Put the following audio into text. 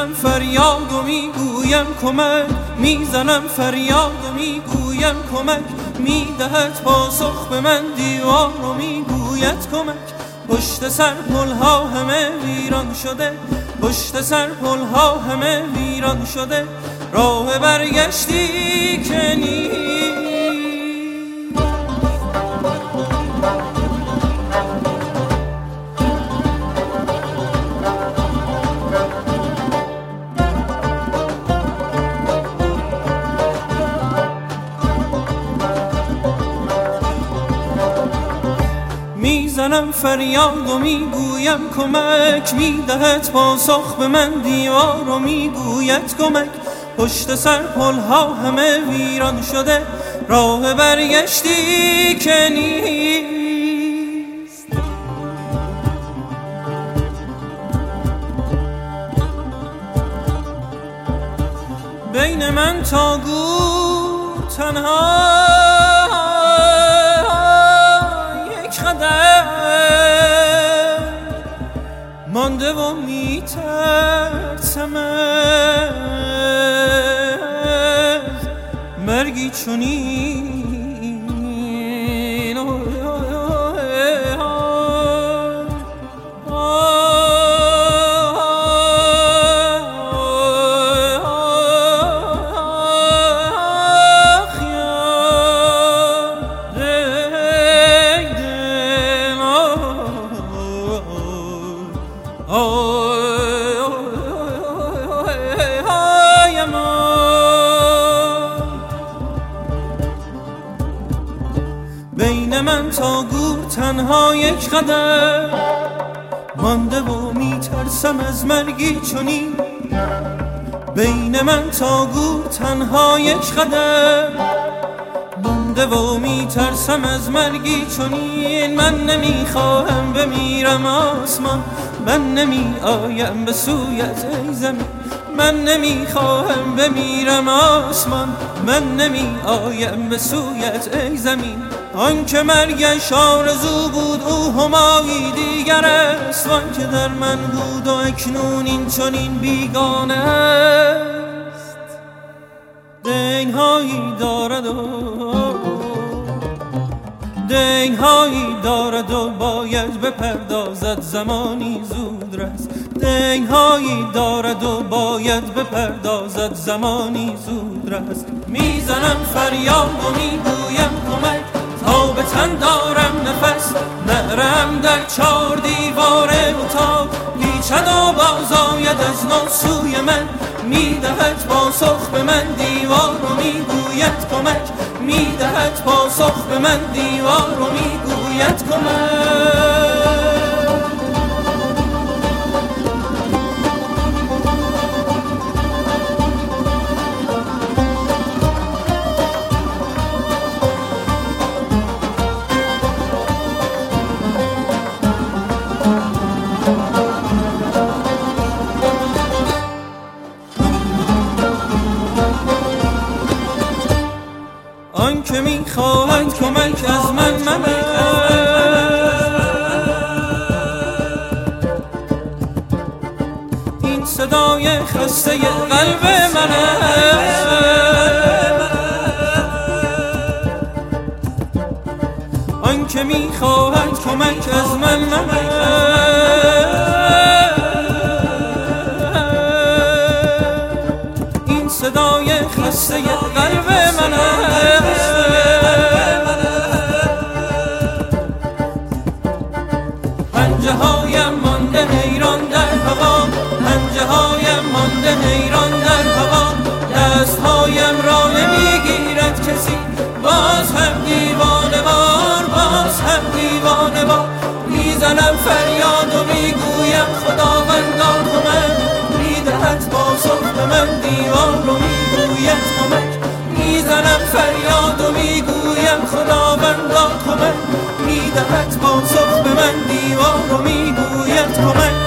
میزنم فریاد و میگویم کمک، میزنم فریاد و میگویم کمک، میدهد پاسخ به من دیوار و میگوید کمک. پشت سر پلها همه ویران شده، پشت سر پلها همه ویران شده، راه برگشتی که نیست. میزنم فریاد و میگویم کمک، میدهد پاسخ به من دیوار و میگوید کمک. پشت سر پلها همه ویران شده، راه برگشتی که نیست. بین من تا گور تنها مانده و میترسم از مرگی چنین. بین من تا گور تنها یک قدم مانده و میترسم از مرگی چنین. بین من تا گور تنها یک قدم مانده و میترسم از مرگی چنین. من نمیخواهم بمیرم آسمان، من نمی آیم به سویت ای زمین. من نمیخواهم بمیرم آسمان، من نمی آیم به سویت ای زمین. آن که مرگش آرزو بود او همایی دیگر است، وان که در من بود و اکنون این چنین بیگانه است. دینهایی دارد و دینهایی دارد و باید بپردازد زمانی زود رس. دینهایی دارد و باید بپردازد زمانی زود رس. میزنم فریاد و میگویم کمک، تا به تن دارم نفس، نرم در چار دیوار اتاق پیچد و باز آید از نو سوی من. میدهد پاسخ به من دیوار و میگوید کمک، میدهد پاسخ به من دیوار و میگوید کمک. آن که میخواهد کمک از من این صدای خسته قلب من آن که میخواهد کمک از من این صدای خسته قلب من پنجه هایم مانده حیران در هوا، پنجه هایم مانده حیران در هوا، دست هایم را نمیگیرد کسی، باز هم دیوانه وار، باز هم دیوانه وار. میزنم فریاد و میگویم خداوندا کمک، میدهد پاسخ به من دیوار و میگوید کمک. میزنم فریاد و میگویم خداوندا کمک، میدهد پاسخ به من دیوار و میگوید کمک.